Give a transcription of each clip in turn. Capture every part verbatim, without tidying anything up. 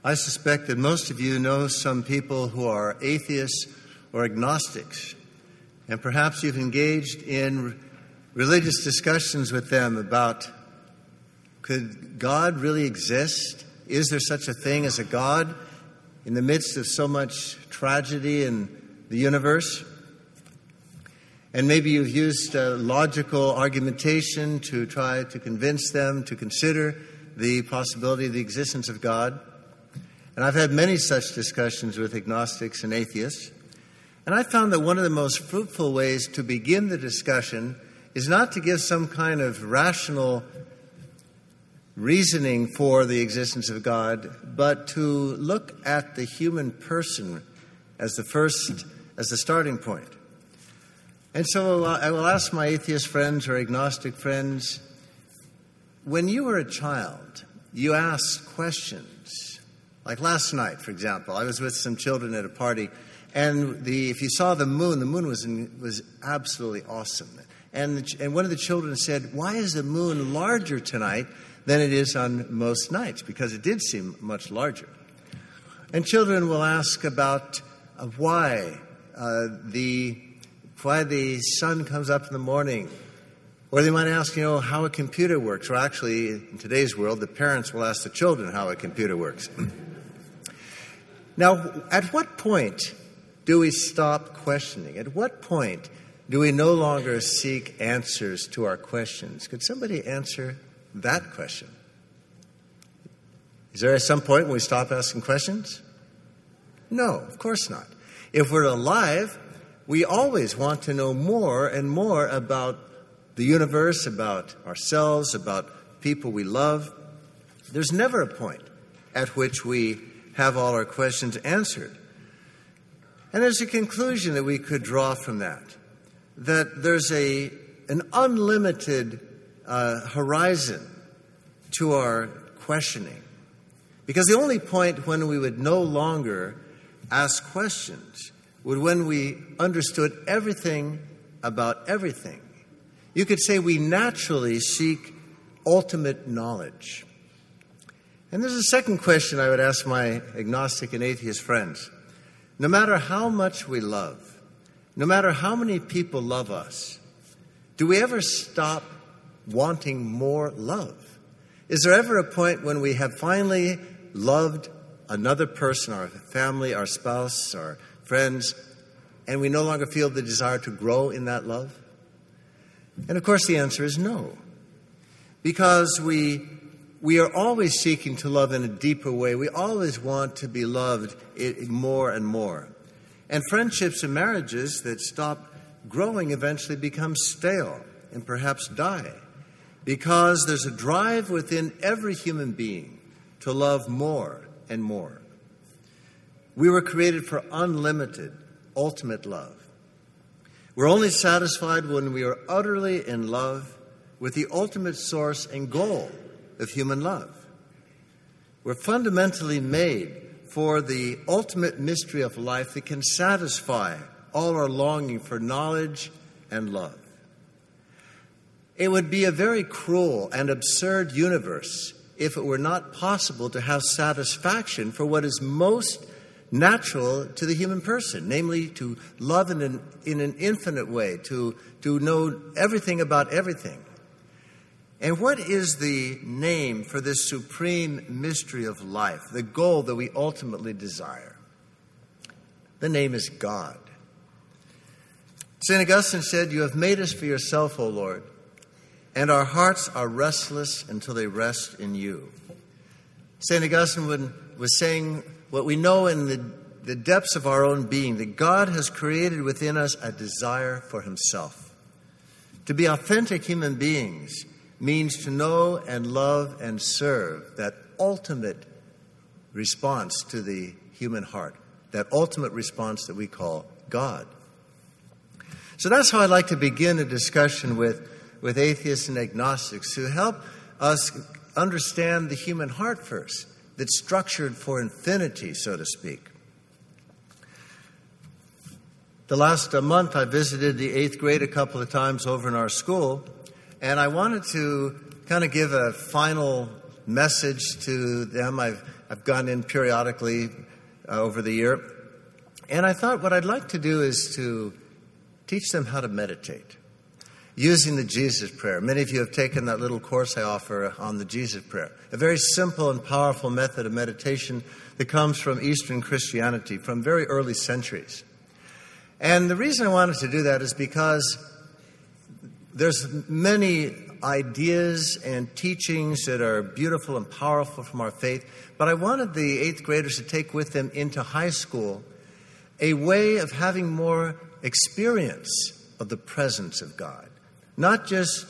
I suspect that most of you know some people who are atheists or agnostics, and perhaps you've engaged in religious discussions with them about, could God really exist? Is there such a thing as a God in the midst of so much tragedy in the universe? And maybe you've used uh, logical argumentation to try to convince them to consider the possibility of the existence of God. And I've had many such discussions with agnostics and atheists. And I found that one of the most fruitful ways to begin the discussion is not to give some kind of rational reasoning for the existence of God, but to look at the human person as the first, as the starting point. And so I will ask my atheist friends or agnostic friends, when you were a child, you asked questions. Like last night, for example, I was with some children at a party, and the if you saw the moon, the moon was in, was absolutely awesome. And the, and one of the children said, "Why is the moon larger tonight than it is on most nights?" Because it did seem much larger. And children will ask about uh, why uh, the why the sun comes up in the morning. Or they might ask, you know, how a computer works. Or actually, in today's world, the parents will ask the children how a computer works. Now, at what point do we stop questioning? At what point do we no longer seek answers to our questions? Could somebody answer that question? Is there some point when we stop asking questions? No, of course not. If we're alive, we always want to know more and more about the universe, about ourselves, about people we love. There's never a point at which we have all our questions answered. And there's a conclusion that we could draw from that, that there's a an unlimited uh, horizon to our questioning. Because the only point when we would no longer ask questions would when we understood everything about everything. You could say we naturally seek ultimate knowledge. And there's a second question I would ask my agnostic and atheist friends. No matter how much we love, no matter how many people love us, do we ever stop wanting more love? Is there ever a point when we have finally loved another person, our family, our spouse, our friends, and we no longer feel the desire to grow in that love? And of course the answer is no. Because we we are always seeking to love in a deeper way. We always want to be loved more and more. And friendships and marriages that stop growing eventually become stale and perhaps die. Because there's a drive within every human being to love more and more. We were created for unlimited, ultimate love. We're only satisfied when we are utterly in love with the ultimate source and goal of human love. We're fundamentally made for the ultimate mystery of life that can satisfy all our longing for knowledge and love. It would be a very cruel and absurd universe if it were not possible to have satisfaction for what is most natural to the human person, namely to love in an, in an infinite way, to, to know everything about everything. And what is the name for this supreme mystery of life, the goal that we ultimately desire? The name is God. Saint Augustine said, "You have made us for yourself, O Lord, and our hearts are restless until they rest in you." Saint Augustine was saying what we know in the, the depths of our own being, that God has created within us a desire for himself. To be authentic human beings means to know and love and serve that ultimate response to the human heart, that ultimate response that we call God. So that's how I'd like to begin a discussion with, with atheists and agnostics, to help us understand the human heart first, that's structured for infinity, so to speak. The last uh, month I visited the eighth grade a couple of times over in our school, and I wanted to kind of give a final message to them. I've, I've gone in periodically uh, over the year. And I thought what I'd like to do is to teach them how to meditate using the Jesus Prayer. Many of you have taken that little course I offer on the Jesus Prayer, a very simple and powerful method of meditation that comes from Eastern Christianity, from very early centuries. And the reason I wanted to do that is because there's many ideas and teachings that are beautiful and powerful from our faith, but I wanted the eighth graders to take with them into high school a way of having more experience of the presence of God. Not just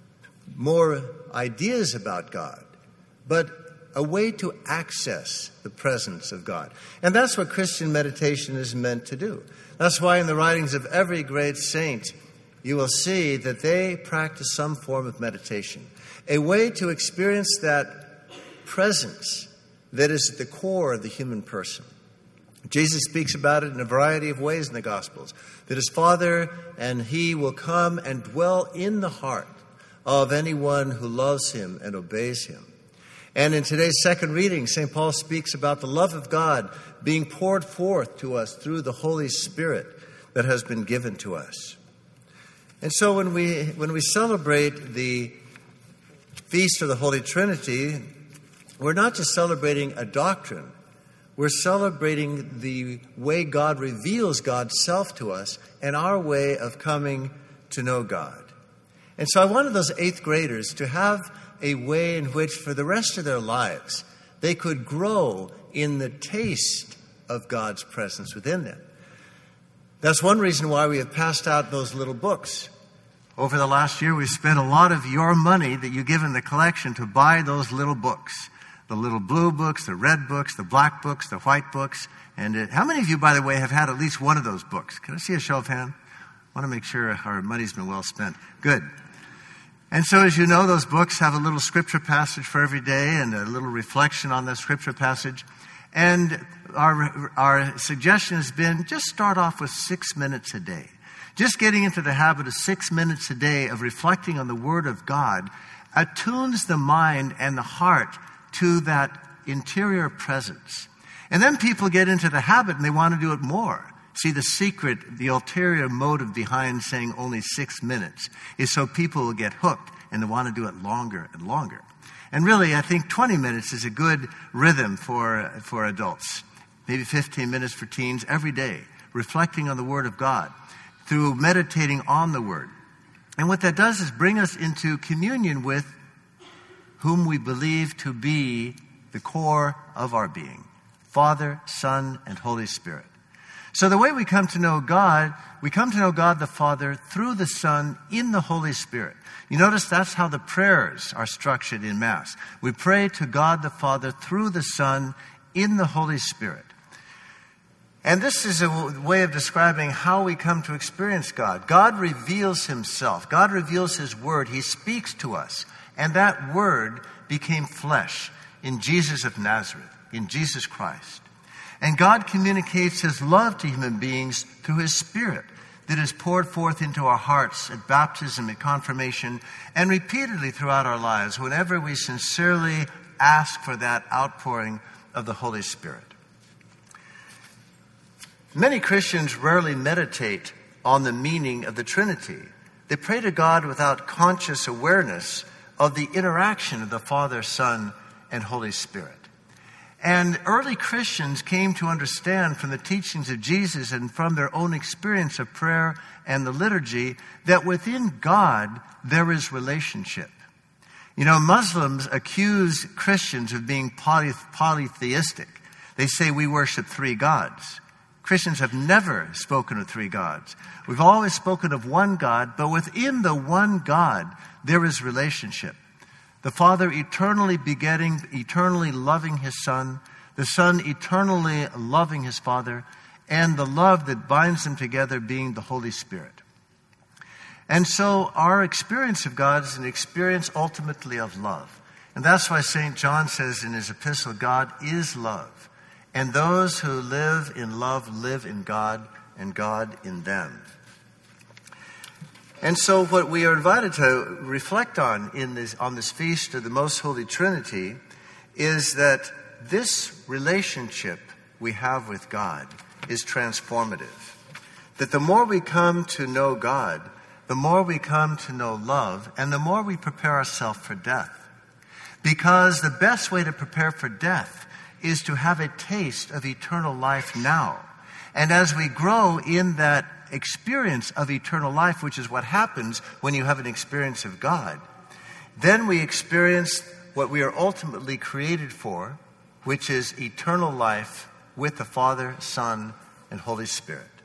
more ideas about God, but a way to access the presence of God. And that's what Christian meditation is meant to do. That's why in the writings of every great saint, you will see that they practice some form of meditation, a way to experience that presence that is at the core of the human person. Jesus speaks about it in a variety of ways in the Gospels, that his Father and he will come and dwell in the heart of anyone who loves him and obeys him. And in today's second reading, Saint Paul speaks about the love of God being poured forth to us through the Holy Spirit that has been given to us. And so when we when we celebrate the Feast of the Holy Trinity, we're not just celebrating a doctrine. We're celebrating the way God reveals God's self to us and our way of coming to know God. And so I wanted those eighth graders to have a way in which for the rest of their lives they could grow in the taste of God's presence within them. That's one reason why we have passed out those little books. Over the last year, we've spent a lot of your money that you give in the collection to buy those little books. The little blue books, the red books, the black books, the white books. And uh, how many of you, by the way, have had at least one of those books? Can I see a show of hands? I want to make sure our money's been well spent. Good. And so, as you know, those books have a little scripture passage for every day and a little reflection on the scripture passage. And our, our suggestion has been just start off with six minutes a day. Just getting into the habit of six minutes a day of reflecting on the Word of God attunes the mind and the heart to that interior presence. And then people get into the habit and they want to do it more. See, the secret, the ulterior motive behind saying only six minutes is so people will get hooked and they want to do it longer and longer. And really, I think twenty minutes is a good rhythm for, for adults. Maybe fifteen minutes for teens every day, reflecting on the Word of God through meditating on the Word. And what that does is bring us into communion with whom we believe to be the core of our being, Father, Son, and Holy Spirit. So the way we come to know God, we come to know God the Father through the Son in the Holy Spirit. You notice that's how the prayers are structured in Mass. We pray to God the Father through the Son in the Holy Spirit. And this is a way of describing how we come to experience God. God reveals himself. God reveals his Word. He speaks to us. And that Word became flesh in Jesus of Nazareth, in Jesus Christ. And God communicates his love to human beings through his Spirit that is poured forth into our hearts at baptism, at confirmation, and repeatedly throughout our lives whenever we sincerely ask for that outpouring of the Holy Spirit. Many Christians rarely meditate on the meaning of the Trinity. They pray to God without conscious awareness of the interaction of the Father, Son, and Holy Spirit. And early Christians came to understand from the teachings of Jesus and from their own experience of prayer and the liturgy that within God there is relationship. You know, Muslims accuse Christians of being poly- polytheistic. They say we worship three gods. Christians have never spoken of three gods. We've always spoken of one God, but within the one God, there is relationship. The Father eternally begetting, eternally loving his Son, the Son eternally loving his Father, and the love that binds them together being the Holy Spirit. And so our experience of God is an experience ultimately of love. And that's why Saint John says in his epistle, God is love. And those who live in love live in God, and God in them. And so what we are invited to reflect on in this, on this feast of the Most Holy Trinity is that this relationship we have with God is transformative. That the more we come to know God, the more we come to know love, and the more we prepare ourselves for death. Because the best way to prepare for death is to have a taste of eternal life now. And as we grow in that experience of eternal life, which is what happens when you have an experience of God, then we experience what we are ultimately created for, which is eternal life with the Father, Son, and Holy Spirit.